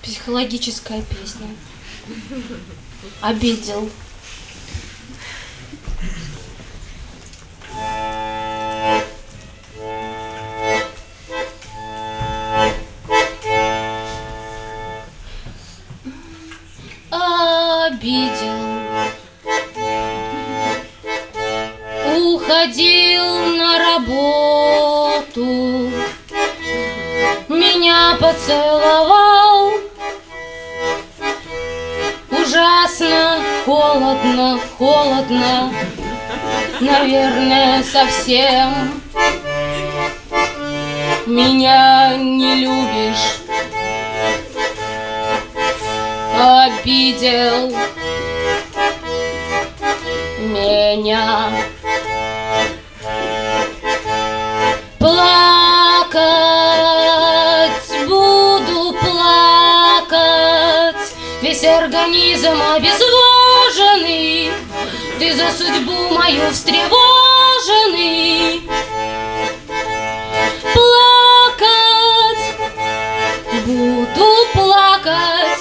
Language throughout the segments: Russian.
Психологическая песня. Обидел. Обидел. Уходил на работу, меня поцеловал. Ужасно, холодно, холодно, наверное, совсем. Меня не любишь. Обидел меня. Плакать буду, плакать, весь организм обезвоженный. Ты за судьбу мою встревоженный. Плакать буду, плакать.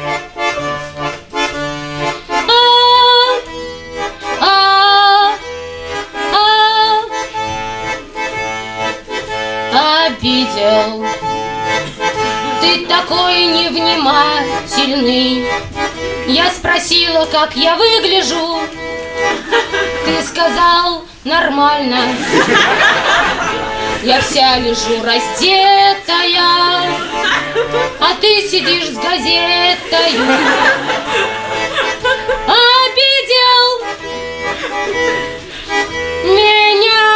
Обидел. Ты такой невнимательный. Я спросила, как я выгляжу. Ты сказал, нормально. Я вся лежу раздетая, а ты сидишь с газетою. Обидел меня.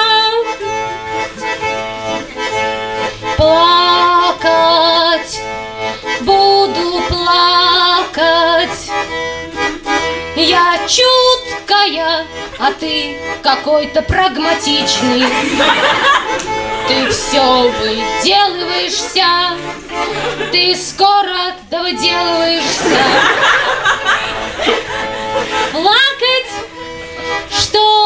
Плакать буду, плакать. Я чуткая, а ты какой-то прагматичный. Ты все выделываешься, ты скоро довыделываешься. Плакать, что